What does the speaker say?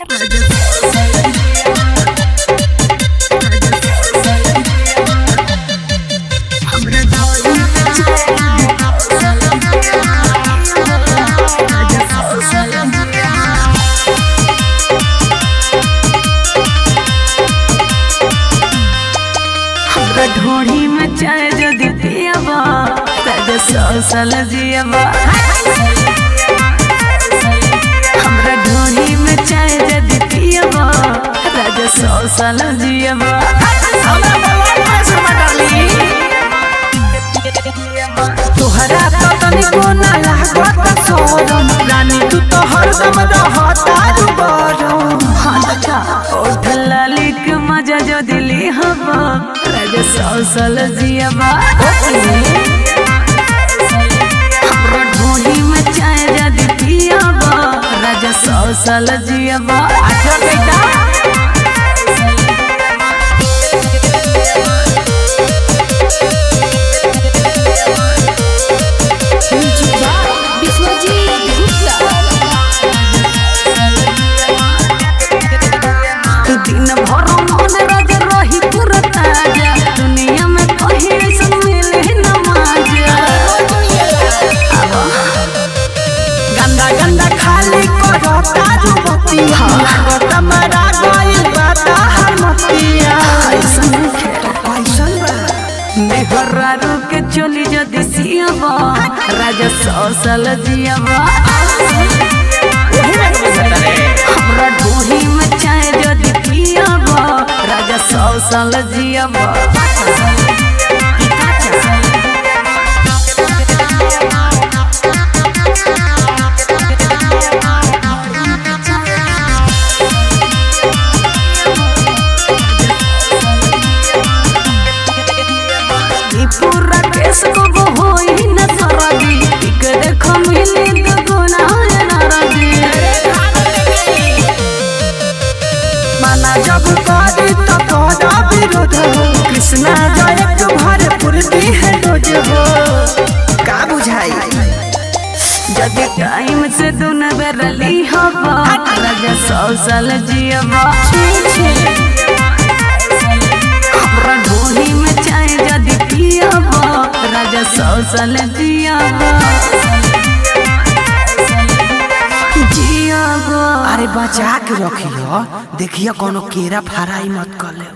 ढोढ़ी में चाय जदि पियबा तब सोसल जियबा। हमरा ढोढ़ी में चाय जदि पियबा तब सोसल जियबा। तोहरा तो तनिको ना लागत शरम रानी तू तो हरदम रहता रुबरम। हां ओठ लाली के मजा जो दिली हवा राजा सोसल जियबा। हमरा ढोढ़ी में चाय जदि पियबा राजा सोसल जियबा। अच्छा बेटा दिन भर मन राजा रही पूरा ताजा दुनिया में कहीं ऐसा मिले न मजा। गंदा गंदा खाली करता जुबतिया करता मरा गइल बाता हमतिया ऐसन नेहरारू के चली जदि सियबा राजा सोसल जियबा। हमरा ढोढ़ी में चाय जदि पियबा राजा सोसल जियबा। पूरा केस को होई न सरदी टिक देखो मिले तो गुना न रदी। माना जब करी तो करा विरोध हो कृष्णा जय भरपूर दी है रोज हो का बुझाई। जदि टाइम से दुन बेरली हवा राजा सोसल जियबा। हमरा ढोढ़ी में चाय जदि पियबा राजा सोसल जियबा। अरे बचा के रखियो देखियो कोनो केरा फराई मत कर ले।